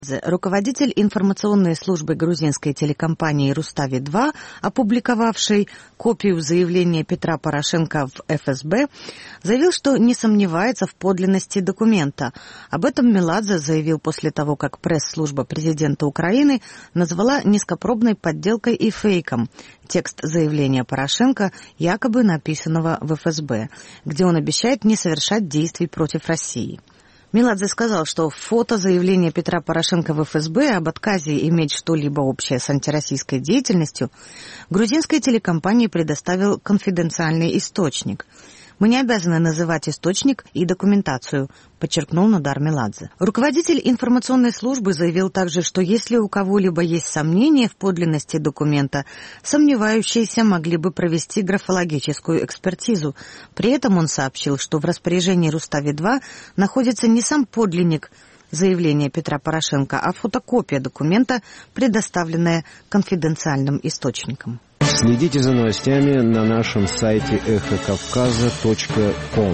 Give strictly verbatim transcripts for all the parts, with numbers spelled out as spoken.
Руководитель информационной службы грузинской телекомпании «Рустави-два», опубликовавший копию заявления Петра Порошенко в эф эс бэ, заявил, что не сомневается в подлинности документа. Об этом Меладзе заявил после того, как пресс-служба президента Украины назвала низкопробной подделкой и фейком текст заявления Порошенко, якобы написанного в эф эс бэ, где он обещает не совершать действий против России. Меладзе сказал, что фото заявления Петра Порошенко в эф эс бэ об отказе иметь что-либо общее с антироссийской деятельностью грузинской телекомпании предоставил конфиденциальный источник. «Мы не обязаны называть источник и документацию», подчеркнул Нодар Меладзе. Руководитель информационной службы заявил также, что если у кого-либо есть сомнения в подлинности документа, сомневающиеся могли бы провести графологическую экспертизу. При этом он сообщил, что в распоряжении Рустави-два находится не сам подлинник заявления Петра Порошенко, а фотокопия документа, предоставленная конфиденциальным источником. Следите за новостями на нашем сайте эхо кавказа точка ком.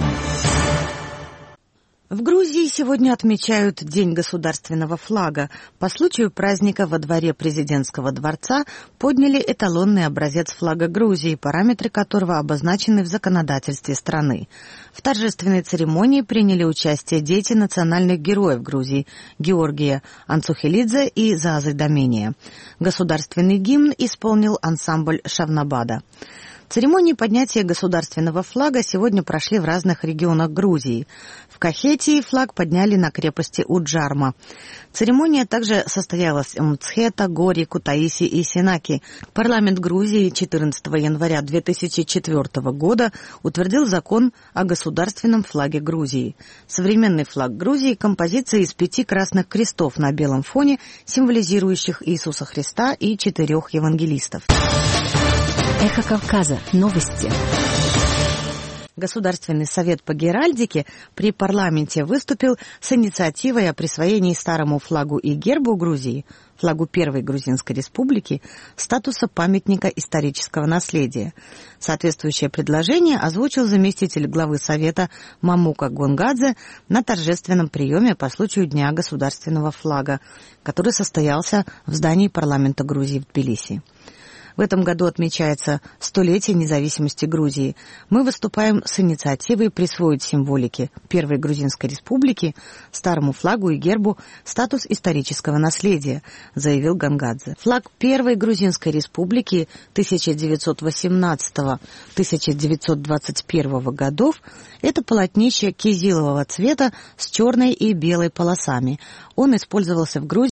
В Грузии сегодня отмечают День государственного флага. По случаю праздника во дворе президентского дворца подняли эталонный образец флага Грузии, параметры которого обозначены в законодательстве страны. В торжественной церемонии приняли участие дети национальных героев Грузии Георгия Анцухелидзе и Зазы Домения. Государственный гимн исполнил ансамбль Шавнабада. Церемонии поднятия государственного флага сегодня прошли в разных регионах Грузии. В Кахетии флаг подняли на крепости Уджарма. Церемония также состоялась в Мцхета, Гори, Кутаиси и Сенаки. Парламент Грузии четырнадцатого января две тысячи четвёртого года утвердил закон о государственном флаге Грузии. Современный флаг Грузии – композиция из пяти красных крестов на белом фоне, символизирующих Иисуса Христа и четырех евангелистов. Эхо Кавказа. Новости. Государственный совет по геральдике при парламенте выступил с инициативой о присвоении старому флагу и гербу Грузии, флагу Первой Грузинской Республики, статуса памятника исторического наследия. Соответствующее предложение озвучил заместитель главы совета Мамука Гонгадзе на торжественном приеме по случаю Дня государственного флага, который состоялся в здании парламента Грузии в Тбилиси. В этом году отмечается столетие независимости Грузии. Мы выступаем с инициативой присвоить символике Первой Грузинской Республики, старому флагу и гербу статус исторического наследия, заявил Гонгадзе. Флаг Первой Грузинской Республики тысяча девятьсот восемнадцатого — тысяча девятьсот двадцать первого годов – это полотнище кизилового цвета с черной и белой полосами. Он использовался в Грузии